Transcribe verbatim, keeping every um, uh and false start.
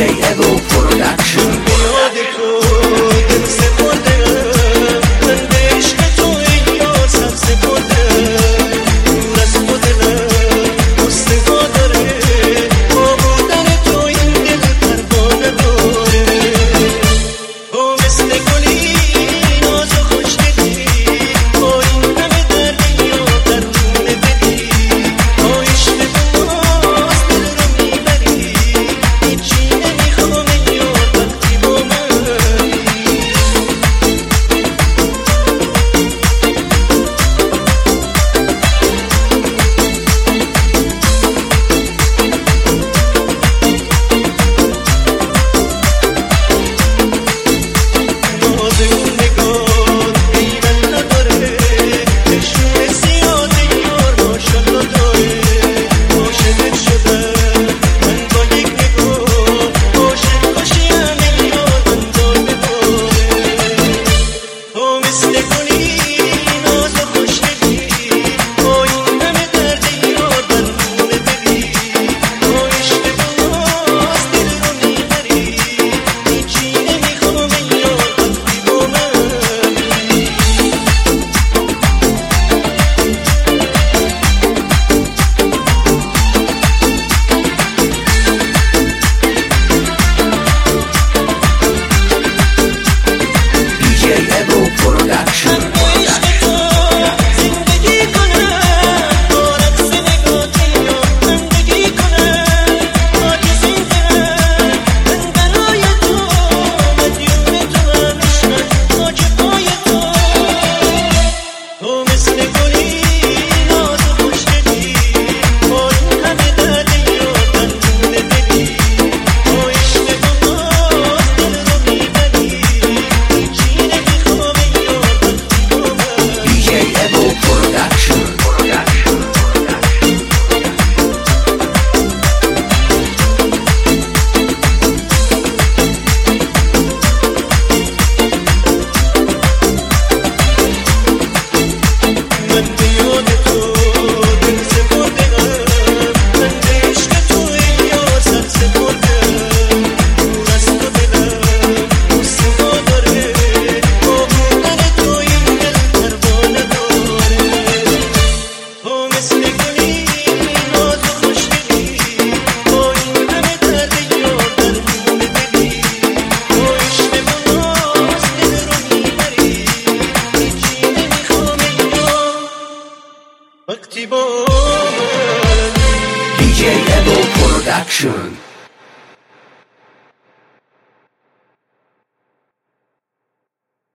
Evo Production. یاد تو دل سپرده من به عشق تو ای یار سر سپرده دور از تو دلم مستقا داره با بودن تو این دل پروانه داره تو مثل گلی ناز و خوشگلی با این همه دردی یا درون دلی با عشق تو باز دل رو میبری هیچی نمیخوام ای یار وقتی با منی ناز اون نگاه ایمن نداره نشون زیاد یار ماشالله داره عاشقت شدم من با یک نگاه عاشق کشیم ای یار من دار بباره تو مثل گلی ناز و خوشگلی با این همه درد یار درون دلی با عشق تو باز دل رو میبری هیچی نمیخوام ای یار وقتی با منی دی جی Evo Production. عشق تو زندگی کنم با رقص نگاه زندگی کنم خاک زندم من برای تو مدیون تو هم عشقم خاک پای تو تو مثل گلی ناز و خوشگلی با این همه درد یار درون دلی با عشق تو باز دل رو میبری هیچی نمیخوام ای یار وقتی با منی دی جی Evo Production. من به یاد تو دل سپردم من به عشق تو ای یار سر سپردم دور از تو دلم مستقا داره با بودن تو این دل پروانه داره تو مثل گلی ناز و خوشگلی با این همه درد یار درون دلی با عشق تو باز دل رو میبری هیچی نمیخوام ای یار وقتی با منی دی جی Evo Production.